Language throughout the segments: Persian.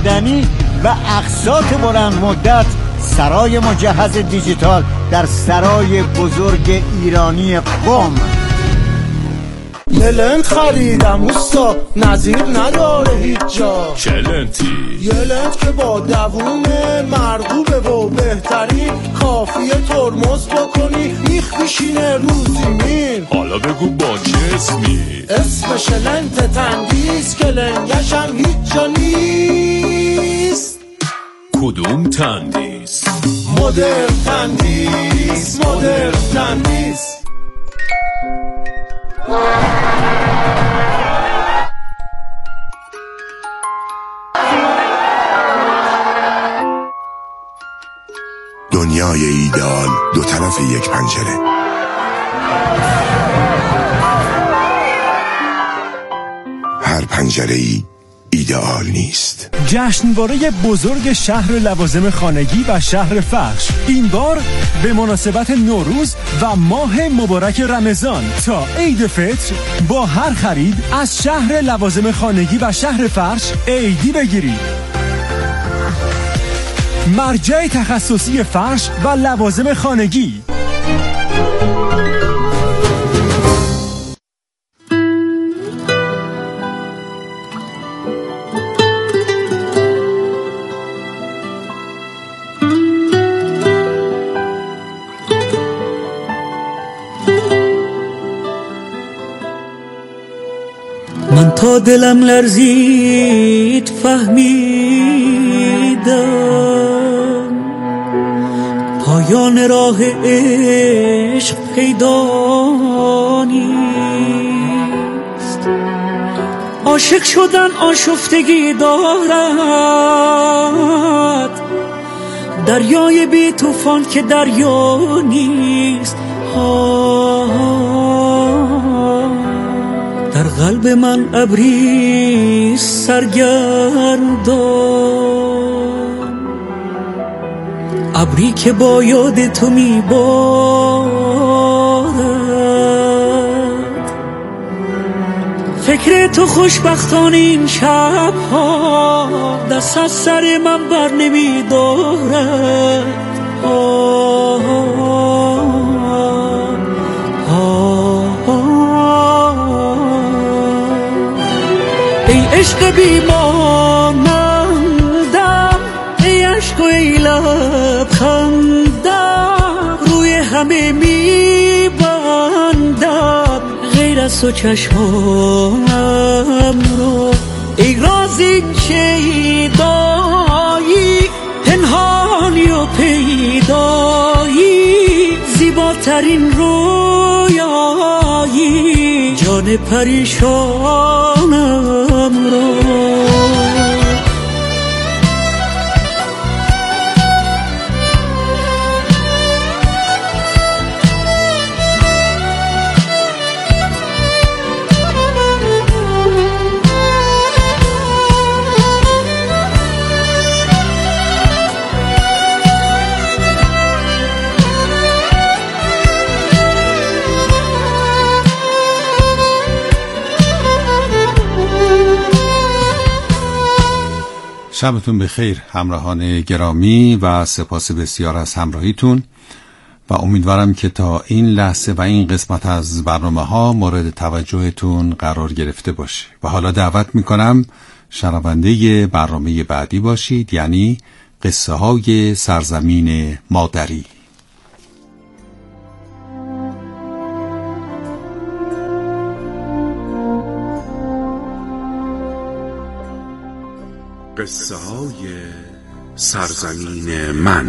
معدنی و اقساط بلند مدت، سرای مجهز دیجیتال در سرای بزرگ ایرانی قم. یه لنت خریدم اوستا، نظیر نداره هیچ جا. چه لنتی؟ یه لنت که با دووم مرغوبه و بهترین، کافیه ترمز بکنی میخ میشینه رو زمین. حالا بگو با چه اسمی؟ اسمش لنت تندیس که لنگشم هیچ جا نیست. کدوم تندیس؟ مدرن تندیس، مدرن تندیس. دنیای ایدئال دو طرف یک پنجره. هر پنجره‌ای ایدئال نیست. جشنواره بزرگ شهر لوازم خانگی و شهر فرش، این بار به مناسبت نوروز و ماه مبارک رمضان تا عید فطر با هر خرید از شهر لوازم خانگی و شهر فرش عیدی بگیرید. مرجع تخصصی فرش و لوازم خانگی. من تا دلم لرزید فهمیدم پایان راه عشق پیدا نیست. عاشق شدن آشفتگی دارد، دریای بی طوفان که دریا نیست. در قلب من ابری سرگردان، ابری که با یاد تو میبارد. فکر تو خوشبختان این شبها دست از سر من بر نمیدارد. عشق بیمانندم، ای عشق و ای لبخندم، روی همه میبندم غیر از تو چشمانم رو. ای راز این شیدایی، پنهانی و پیدایی، زیباترین رویایی جان پریشانم رو. شبتون بخیر همراهان گرامی و سپاس بسیار از همراهیتون و امیدوارم که تا این لحظه و این قسمت از برنامه ها مورد توجهتون قرار گرفته باشه و حالا دعوت میکنم شنونده برنامه بعدی باشید، یعنی قصه های سرزمین مادری. قصه های سرزمین من.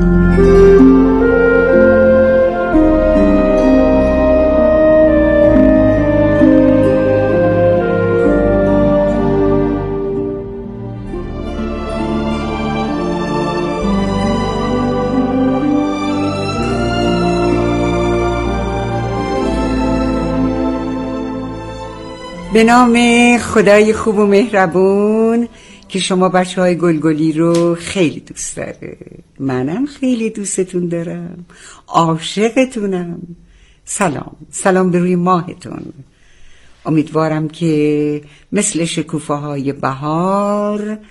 به نام خدای خوب و مهربون که شما بچه‌های گلگلی رو خیلی دوست داره، منم خیلی دوستتون دارم، عاشقتونم. سلام به روی ماهتون. امیدوارم که مثل شکوفه های بهار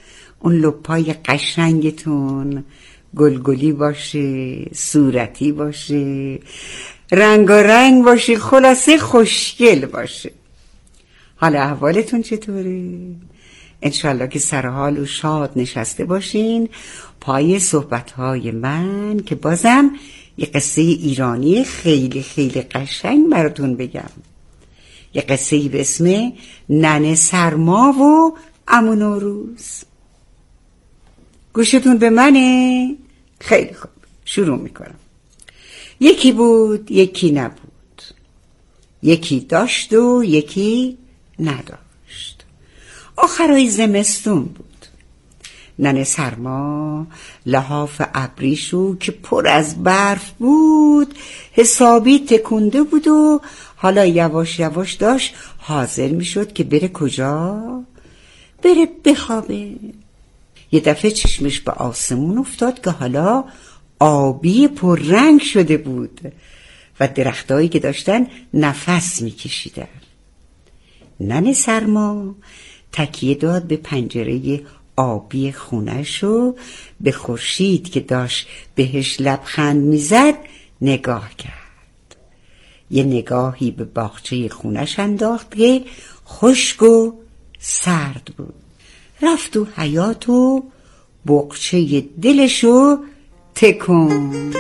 اون لپای قشنگتون گلگلی باشه، صورتی باشه، رنگارنگ باشه، خلاصه خوشگل باشه. حالا احوالتون چطوره؟ انشالله که سرحال و شاد نشسته باشین پای صحبتهای من که بازم یه قصه ایرانی خیلی خیلی قشنگ براتون بگم. یه قصه به اسم ننه سرما و عمو نوروز. گوشتون به منه؟ خیلی خوب، شروع میکنم. یکی بود یکی نبود، یکی داشت و یکی نداشت. آخرای زمستون بود. ننه سرما لحاف ابریشو که پر از برف بود حسابی تکونده بود و حالا یواش یواش داشت حاضر میشد که بره کجا؟ بره بخوابه. یه دفعه چشمش به آسمون افتاد که حالا آبی پررنگ شده بود و درختایی که داشتن نفس میکشیدن. ننه سرما تکیه داد به پنجره آبی خونش و به خورشید که داشت بهش لبخند میزد نگاه کرد. یه نگاهی به باغچه خونش انداخت که خشک و سرد بود. رفت تو حیاط و بقچه دلشو تکون.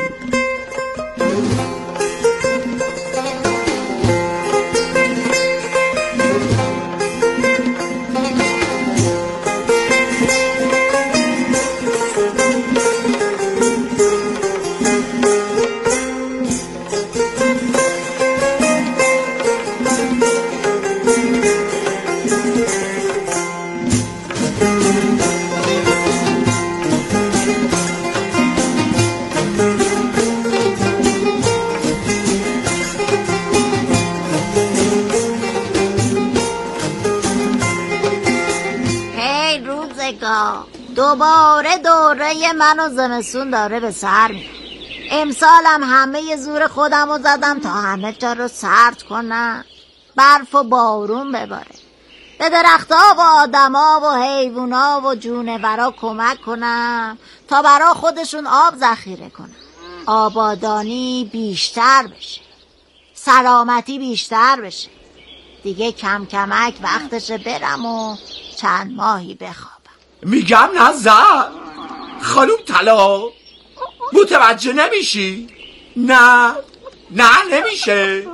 دوباره دوره من و زمستون داره به سر میره. امسالم همه زور خودم رو زدم تا همه جا رو سرد کنم، برف و بارون بباره، به درختها و آدمها و حیوونا و جونورا کمک کنم تا برا خودشون آب ذخیره کنم، آبادانی بیشتر بشه، سلامتی بیشتر بشه. دیگه کم کمک وقتشه برم و چند ماهی بخوابم. میگم نظر خانوم طلا متوجه نمیشی؟ نه نمیشه.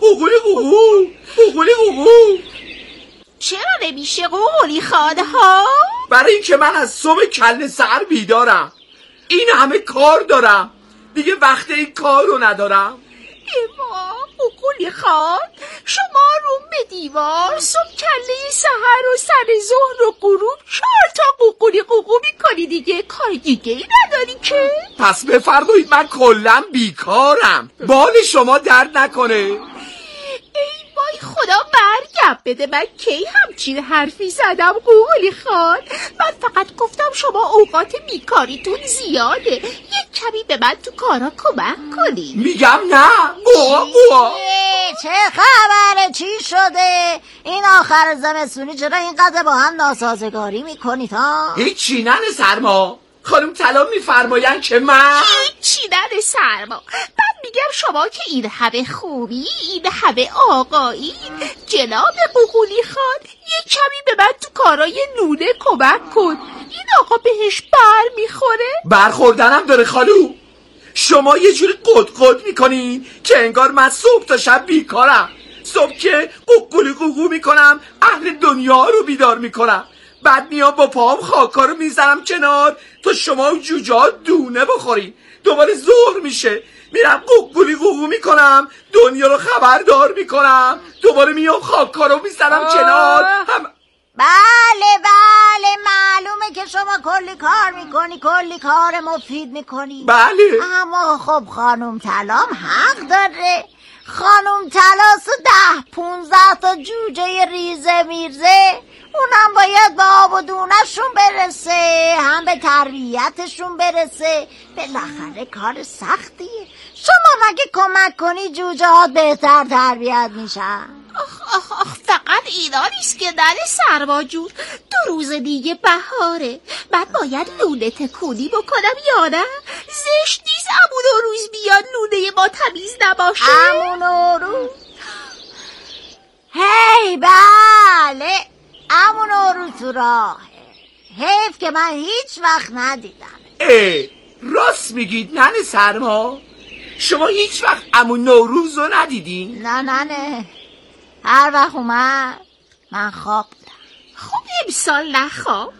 قوقولی. چرا نمیشه قوقولی خاله ها؟ برای اینکه من از صبح کله سحر بیدارم، این همه کار دارم، دیگه وقت این کار رو ندارم. اما قوقولی خال، شما روم به دیوار صبح کله سحر و سر ظهر و غروب 4 تا قوقولی میکنی دیگه، کار دیگه ای نداری که؟ پس بفرمایید من کلن بیکارم، بال شما درد نکنه. ای وای خدا برگم بده، من کی همچین حرفی زدم قوقولی خال؟ من فقط گفتم شما اوقات بیکاریتون زیاده، یک کمی به من تو کارا کمک کنی. میگم نه. چه خبره؟ چی شده؟ این آخر زمستونی چرا اینقدر با هم ناسازگاری میکنید ها؟ هیچی ننه سرما. خانم طلا میفرماین که من هیچی ننه سرما. من میگم شما که این همه خوبی، این همه آقایی، جناب قوقولی خان یک کمی به من تو کارای لونه کمک کن. این آقا بهش بر میخوره؟ برخوردنم داره خالو. شما یه جوری قد میکنین که انگار من صبح تا شب بیکارم. صبح که قوقولی میکنم اهل دنیا رو بیدار میکنم، بعد میام با پاهم خاکا رو میزنم کنار تا شما و جوجه ها دونه بخورین. دوباره ظهر میشه میرم قوقولی میکنم، دنیا رو خبردار میکنم، دوباره میام خاکا رو میزنم کنار. بله معلومه که شما کلی کار میکنی، کلی کار مفید میکنی. بله اما خب خانم طلام حق داره. خانم طلاس 10-15 تا جوجه ریزه میرزه، اونم باید به آب و دونشون برسه، هم به تربیتشون برسه. بالاخره کار سختیه. شما مگه کمک کنی جوجه ها بهتر تربیت میشن؟ آخ فقط اینا نیست که ننه سرما جون. 2 روز دیگه بهاره. من باید لونه تکونی بکنم یا نه؟ زشت نیست عمو نوروز بیاد لونه ما تمیز نباشه. عمو نوروز؟ هی بله، عمو نوروز تو راهه. حیف که من هیچ وقت ندیدم. راست میگید ننه سرما؟ شما هیچ وقت عمو نوروز رو ندیدین؟ نه هر وقت اومد من خواب بودم. خب امسال نخواب؟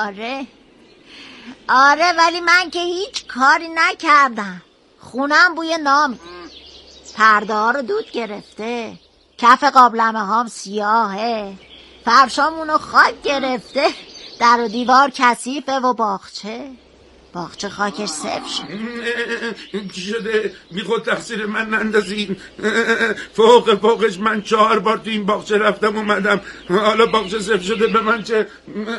آره ولی من که هیچ کاری نکردم. خونم بوی نام، پرده ها رو دود گرفته، کف قابلمه هام سیاهه، فرشامونو خاک گرفته، در و دیوار کثیفه و باغچه خاکش سفت شده. چی شده؟ بی خود تقصیر من نندازین. فوقش من 4 بار تو این باغچه رفتم اومدم، حالا باغچه سفت شده، به من چه؟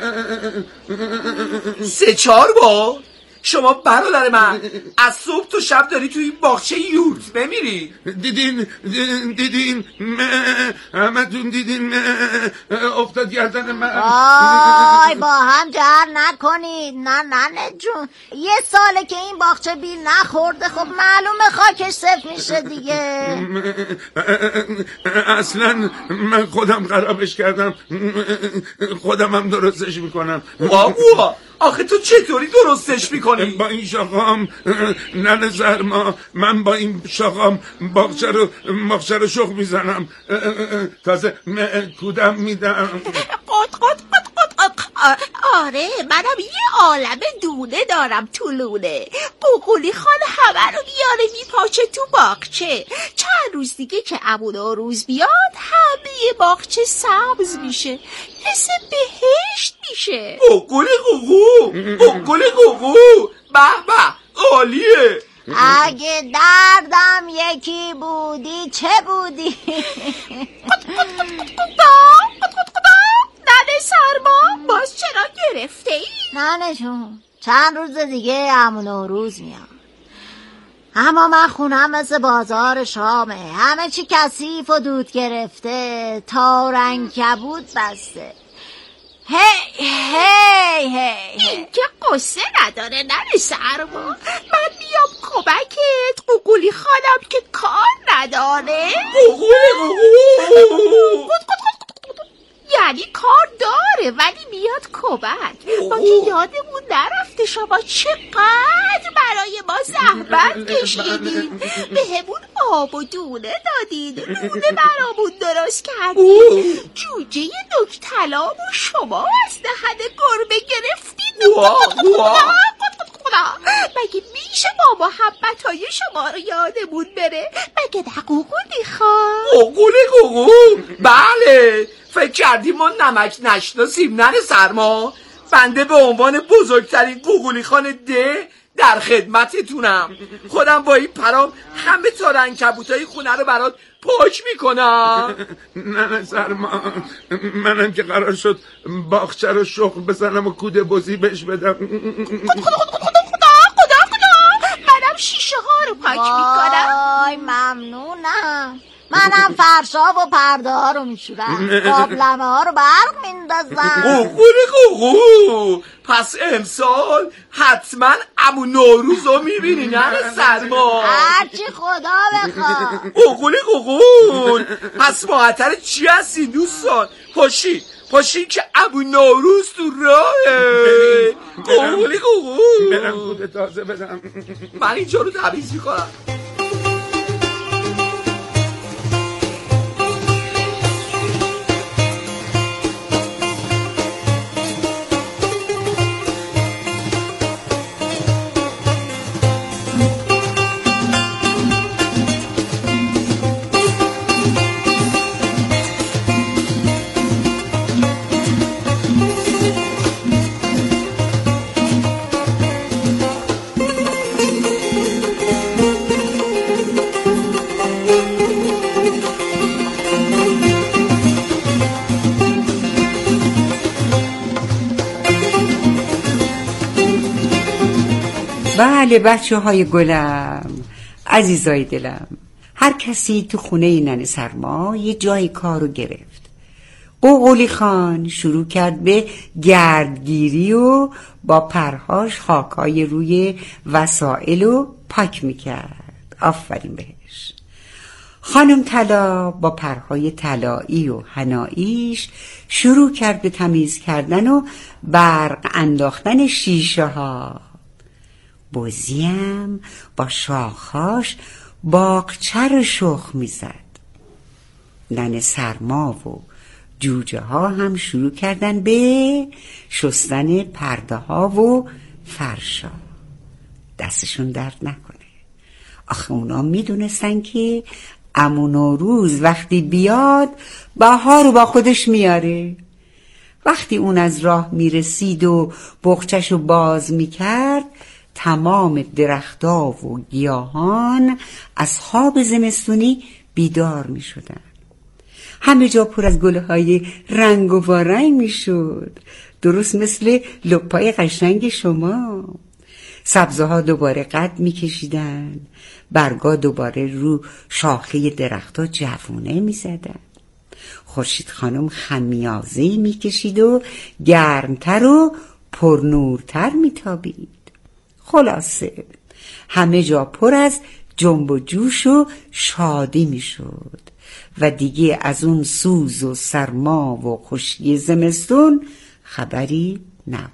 3-4 بار؟ شما برادر من از صبح تا شب داری توی باغچه یورت بمیری. دیدین همتون دیدین افتاد گردن من. وای با هم جر نکنید. نه جون، 1 ساله که این باغچه بیل نخورده، خب معلومه خاکش سفت میشه دیگه. اصلا من خودم خرابش کردم، خودم هم درستش میکنم. بابا آخه تو چطوری درستش میکنی؟ با این شاخام ننه سرما، من با این شاخام باغچه رو شخ میزنم، تازه کودم میدم. آره منم یه عالم دونه دارم تو لونه. قوقولی خان همه رو میاره میپاچه تو باغچه. چند روز دیگه که عمو نوروز بیاد همه باغچه سبز میشه، حس بهشت میشه. قوقولی قوقو به عالیه. اگه دردم یکی بودی چه بودی؟ ننه سرما باز چرا گرفته ای؟ ننه جون چند روز دیگه عمو نوروز میاد، اما من خونم مثل بازار شامه، همه چی کثیف و دود گرفته، تا عنکبوت بسته. هی این که قصه نداره ننه سرما. من میام کمکت. قوقولی خانم که کار نداره. یعنی کار داره ولی میاد کمک. ما که یادمون نرفته شما چقدر برای ما زحمت کشیدین، به همون آب و دونه دادین، لونه برامون درست کردین، جوجه نوک طلا و شما از دهن گربه گرفتین. مگه میشه با محبتهای شما رو یادمون بره؟ مگه نه قوقولی خان؟ قوقو بله، فکر کردیم ما نمک نشناسیم ننه سرما؟ بنده به عنوان بزرگترین قوقولی خان ده در خدمتتونم. خودم با این پرام همه تار عنکبوتای خونه رو برات پاک میکنم. نه سرما، منم که قرار شد باغچه رو شخم بزنم و کوده بزی بهش بدم. خدا منم شیشه ها رو پاک میکنم. وای ممنونم. منم فرشا و پرده ها رو میشورم، قابلمه ها رو برق میندازم. قوقو پس امسال حتما عمو نوروز رو میبینی ننه سرما؟ هرچی خدا بخواد. قوقول پس معطر چی هستی دوستان؟ پاشین که عمو نوروز تو راهه. قوقول برم کوده تازه بدم. من اینجا رو تمیز میکنم. بله بچه های گلم، عزیزای دلم، هر کسی تو خونه ننه سرما یه جای کارو گرفت. قوقلی خان شروع کرد به گردگیری و با پرهاش خاکای روی وسایل رو پاک میکرد. آفرین بهش. خانم طلا با پرهای طلایی و حناییش شروع کرد به تمیز کردن و برق انداختن شیشه ها. بزیم با شاخهاش باغچه رو شخ میزد. ننه سرما و جوجه ها هم شروع کردن به شستن پرده ها و فرشا. دستشون درد نکنه. آخه اونا میدونستن که عمو نوروز وقتی بیاد بهار رو با خودش میاره. وقتی اون از راه میرسید و بغچه‌شو باز میکرد، تمام درخت‌ها و گیاهان از خواب زمستونی بیدار میشدن. همه جا پر از گل‌های رنگ و وارنگ میشد، درست مثل لپای قشنگ شما. سبزه‌ها دوباره قد میکشیدن، برگا دوباره رو شاخه درخت‌ها جوونه میزدن. خورشید خانم خمیازه میکشید و گرمتر و پرنورتر میتابید. خلاصه همه جا پر از جنب و جوش و شادی میشد و دیگه از اون سوز و سرما و خشکی زمستون خبری نبود.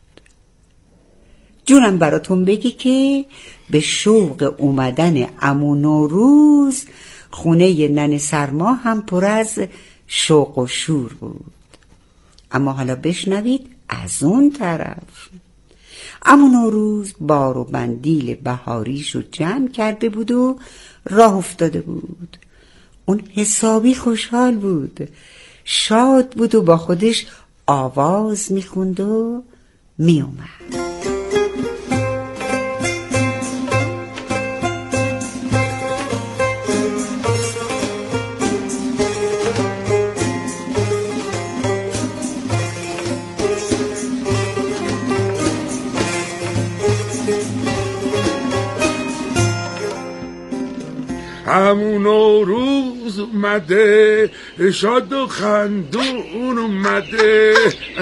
جونم براتون بگی که به شوق اومدن عمو نوروز خونه ننه سرما هم پر از شوق و شور بود. اما حالا بشنوید از اون طرف. عمو نوروز بار و بندیل بهاریشو جمع کرده بود و راه افتاده بود. اون حسابی خوشحال بود، شاد بود و با خودش آواز میخوند و میومد. عمو نوروز اومده، شاد و خندون اومده.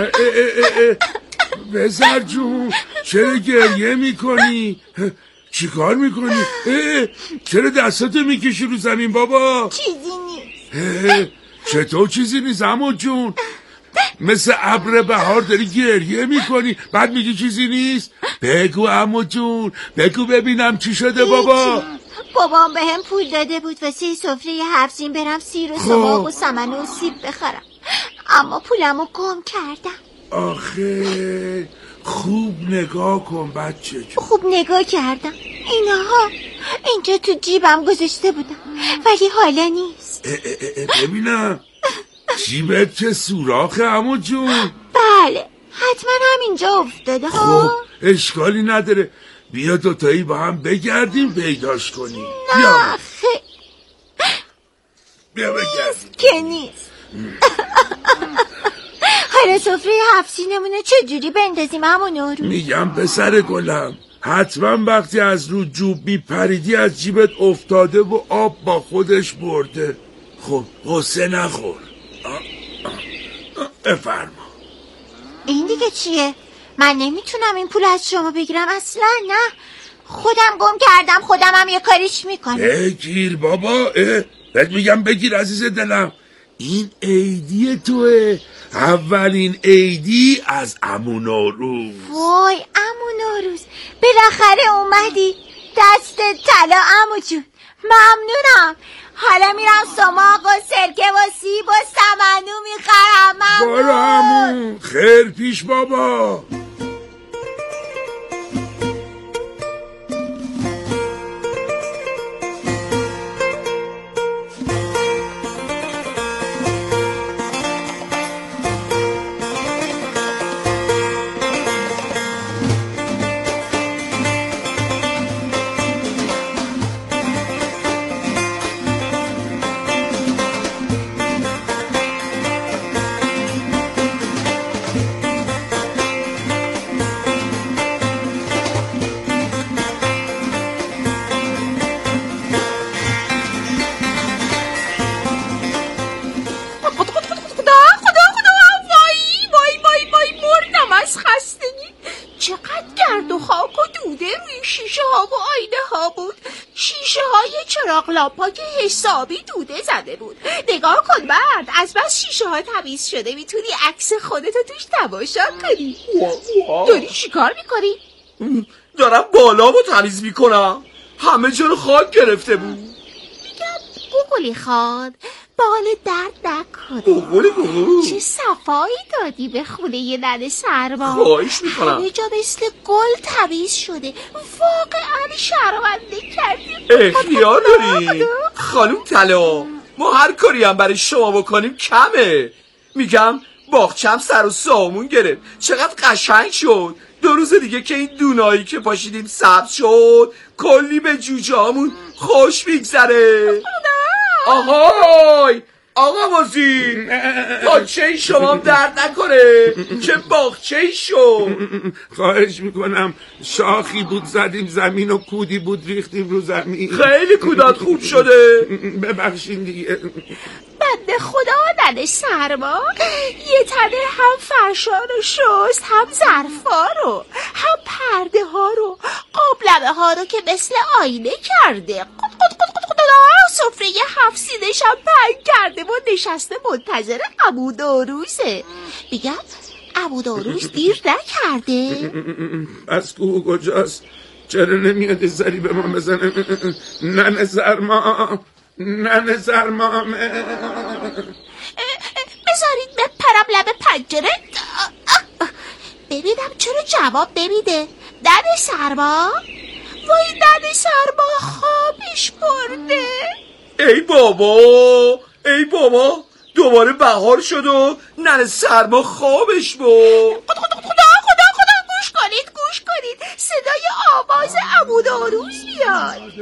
بزر جون چرا گریه میکنی؟ چی کار میکنی؟ چرا دستاتو میکشی رو زمین بابا؟ چیزی نیست. چطور چیزی نیست عمو جون؟ مثل ابر بهار داری گریه میکنی بعد میگی چیزی نیست؟ بگو عمو جون، بگو ببینم چی شده بابا؟ بابام به هم پول داده بود واسه سفره 7 سین برم سیر و سماق و سمن و سیب بخرم، اما پولمو گم کردم. آخه خوب نگاه کن بچه جون. خوب نگاه کردم، اینها اینجا تو جیبم گذاشته بودم ولی حالا نیست. ببینم جیبت چه سوراخه عمو جون؟ بله حتما همینجا افتاده ها. خب اشکالی نداره، بیا دوتایی با هم بگردیم پیداش کنیم. نه بیا بگردیم. که نیست. حالا سفره 7 سینمونه چجوری بندازیم عمو نوروز؟ میگم پسر گلم، حتما وقتی از رو جوب میپریدی از جیبت افتاده و آب با خودش برده. خب غصه نخور. بفرما. این دیگه چیه؟ من نمیتونم این پول از شما بگیرم اصلا. نه خودم گم کردم، خودم هم یه کاریش میکنم. بگیر بابا. بهت میگم بگیر عزیز دلم، این عیدی توه، اولین عیدی از عمو نوروز. وای عمو نوروز بالاخره اومدی، دست طلا عمو جون، ممنونم. حالا میرم سماق و سرکه و سیب و سمنو میخرم. برو عمو، خیر پیش بابا. گرد و خاک و دوده روی شیشه ها و آینه ها بود. شیشه های چراغ لامپا که حسابی دوده زده بود. نگاه کن مرد، از بس شیشه ها تمیز شده میتونی عکس خودتو توش تماشا کنی. داری چیکار میکنی؟ دارم بالامو تمیز میکنم، همه جا رو خاک گرفته بود. میگم گوگلی خان بال درد نکنه. گوگلی چه صفایی دادی به خونه ننه سرما. خواهش میکنم. همه جا مثل گل تمیز شده، واقعا شرمنده کردی. اختیار داری خانم طلا، ما هر کاری هم برای شما بکنیم کمه. میگم باغچم سر و سامون گرفت، چقدر قشنگ شد. 2 روز دیگه که این دونایی که پاشیدیم سبز شد، کلی به جوجه هامون خوش میگذره. آهای آقا مازی، پاچه شما درد نکنه، چه باغچه شد. خواهش میکنم، شاخی بود زدیم زمین و کودی بود ریختیم رو زمین. خیلی کودات خوب شده. ببخشین دیگه. بنده خدا ننه سرما یه تنه هم فرشا رو شست، هم ظرفا رو، هم پرده ها رو، قابلمه ها رو که مثل آینه کرده. سفره 7 سینش هم پنگ کرده و نشسته منتظر عمو نوروزه. میگم عمو نوروز دیر نکرده؟ از کو کجاست؟ چرا نمیاد زری به ما بزنه؟ ننه سرما، ننه سرما، بذارید بپرم لب پنجره ببینم چرا جواب نمیده. ننه سرما، وای ننه سرما خوابش برده. ای بابا دوباره بهار شد و ننه سرما خوابش بود. خدا گوش کنید صدای آواز عمو نوروز میاد.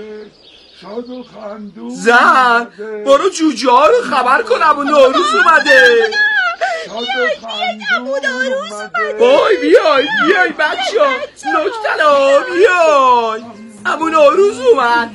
زن برو جوجه ها رو خبر کن عمو نوروز اومده. عمو نوروز اومده. وای بیای بچه ها، نکتلا بیای، عمو نوروز اومد.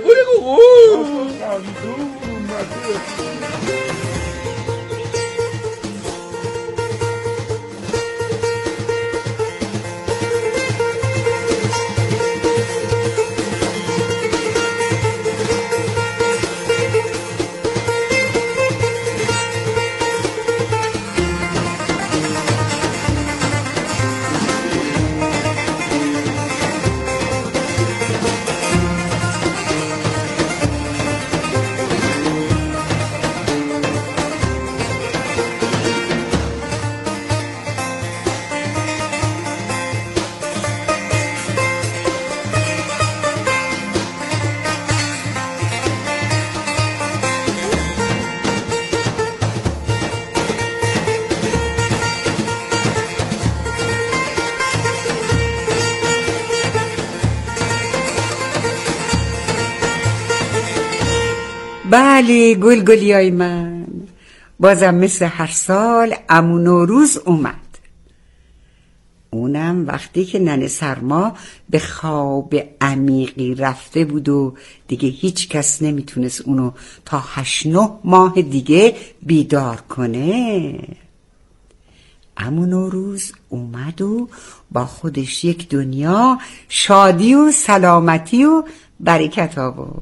بله گلگلیای من، بازم مثل هر سال عمو نوروز اومد. اونم وقتی که ننه سرما به خواب عمیقی رفته بود و دیگه هیچ کس نمیتونست اونو تا 8-9 ماه دیگه بیدار کنه. عمو نوروز اومد و با خودش یک دنیا شادی و سلامتی و برکت آورد.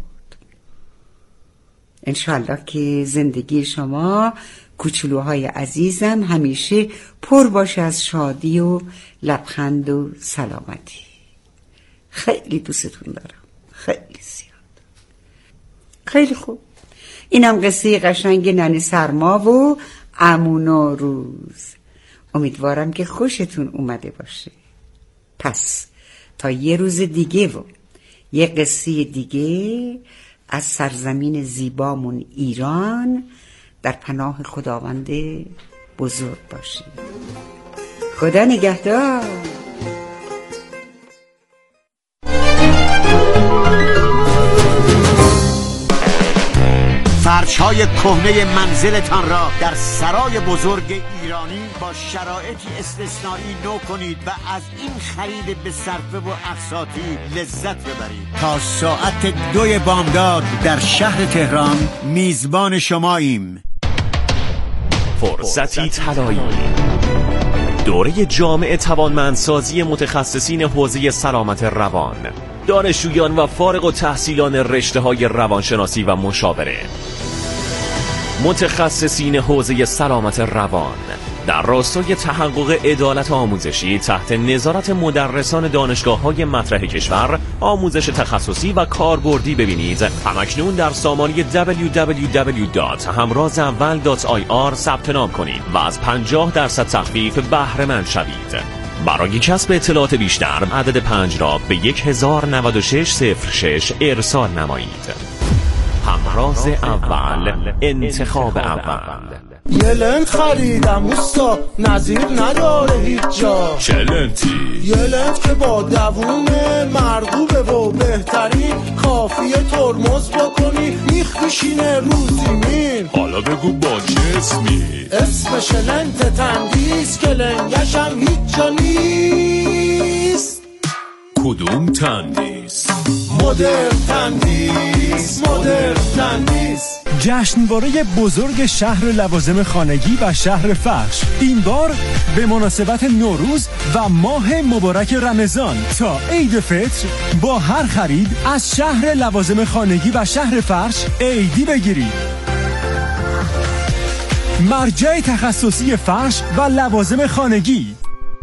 انشالله که زندگی شما کوچولوهای عزیزم همیشه پر باشه از شادی و لبخند و سلامتی. خیلی دوستتون دارم، خیلی زیاد. خیلی خوب، اینم قصه قشنگ ننه سرما و عمو نوروز. امیدوارم که خوشتون اومده باشه. پس تا یه روز دیگه و یه قصه دیگه از سرزمین زیبامون ایران در پناه خداوند بزرگ باشید. خدا نگهدار. فرش‌های کهنه منزلتان را در سرای بزرگ ایرانی با شرایطی استثنایی نو کنید و از این خرید به صرفه و اقساطی لذت ببرید. تا ساعت 2 بامداد در شهر تهران میزبان شماییم. فرصتی طلایی. دوره جامع توانمندسازی متخصصین حوزه سلامت روان، دانشجویان و فارغ التحصیلان رشته‌های روانشناسی و مشاوره، متخصصین حوزه سلامت روان در راستای تحقق عدالت آموزشی تحت نظارت مدرسان دانشگاه‌های مطرح کشور آموزش تخصصی و کاربردی ببینید. همکنون در سامانه www.hamrazawal.ir ثبت نام کنید و از 50% تخفیف بهره مند شوید. برای کسب اطلاعات بیشتر عدد 5 را به 109606 ارسال نمایید. همراز اول، انتخاب اول. یه لنت خریدم اوستا، نظیر نداره هیچ جا. چه لنتی؟ یه لنت که با دوومه، مرغوبه و بهترین، کافیه ترمز بکنی میخ بشینه رو زمین. حالا بگو با چه اسمی؟ اسمش لنت تندیس که لنگشم هیچ جا نیست. کدوم تندیس؟ مدرن تندیس، مدرن تندیس. جشنواره بزرگ شهر لوازم خانگی و شهر فرش، این بار به مناسبت نوروز و ماه مبارک رمضان. تا عید فطر با هر خرید از شهر لوازم خانگی و شهر فرش عیدی بگیرید. مرجع تخصصی فرش و لوازم خانگی.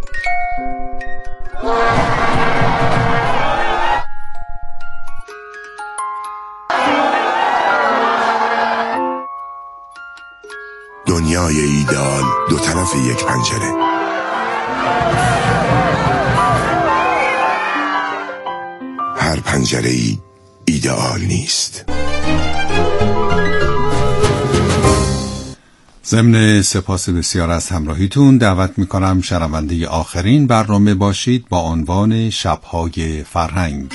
دنیای ایدئال دو طرف یک پنجره. هر پنجره ای ایدئال نیست. ضمن سپاس بسیار از همراهیتون دعوت میکنم شنونده آخرین برنامه باشید با عنوان شب‌های فرهنگ.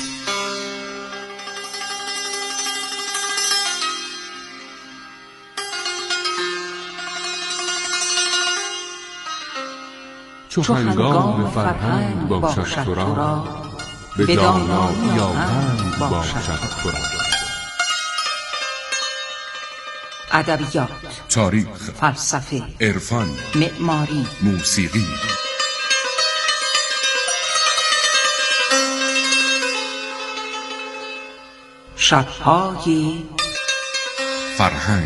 چو هنگام فرهنگ باشد تو را، به دانایی آهنگ باشد تو را. ادبیات، تاریخ، فلسفه، عرفان، معماری، موسیقی. شب‌های فرهنگ.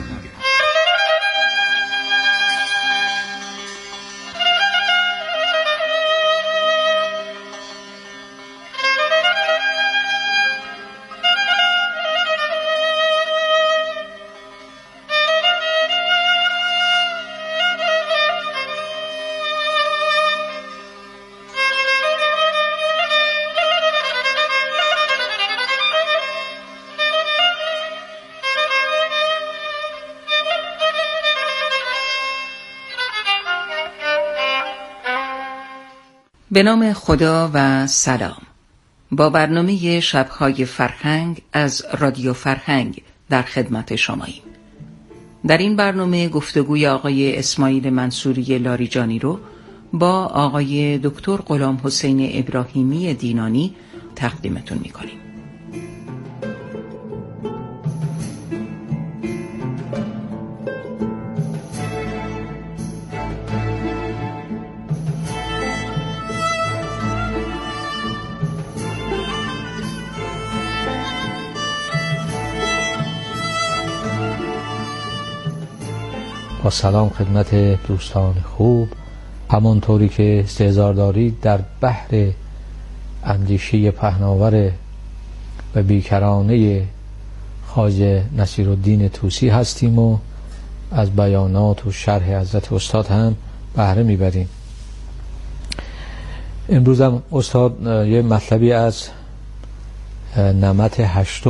به نام خدا و سلام. با برنامه شب‌های فرهنگ از رادیو فرهنگ در خدمت شماییم. در این برنامه گفتگوی آقای اسماعیل منصوری لاریجانی رو با آقای دکتر غلام حسین ابراهیمی دینانی تقدیمتون می‌کنیم. با سلام خدمت دوستان خوب. همانطوری که استحضار دارید در بحر اندیشه پهناور و بیکرانه خواجه نصیرالدین طوسی هستیم و از بیانات و شرح حضرت استاد هم بهره میبریم. امروز هم استاد یه مطلبی از نمط 8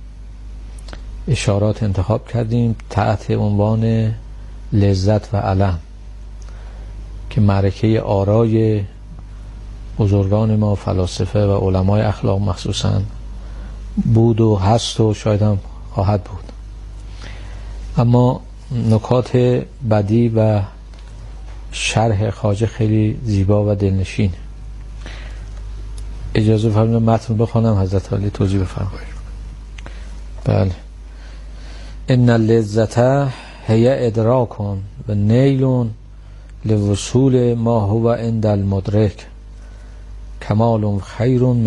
اشارات انتخاب کردیم تحت عنوان لذت و علم که معرکه آرای بزرگان ما فلاسفه و علمای اخلاق مخصوصا بود و هست و شاید هم خواهد بود. اما نکات بدی و شرح خواجه خیلی زیبا و دلنشین. اجازه فرمایید متن بخونم، حضرت علی توضیح بفرمایید. بله. ان اللذت هی ادراکون و نیلون لوصول ما هو عند المدرک کمال خیر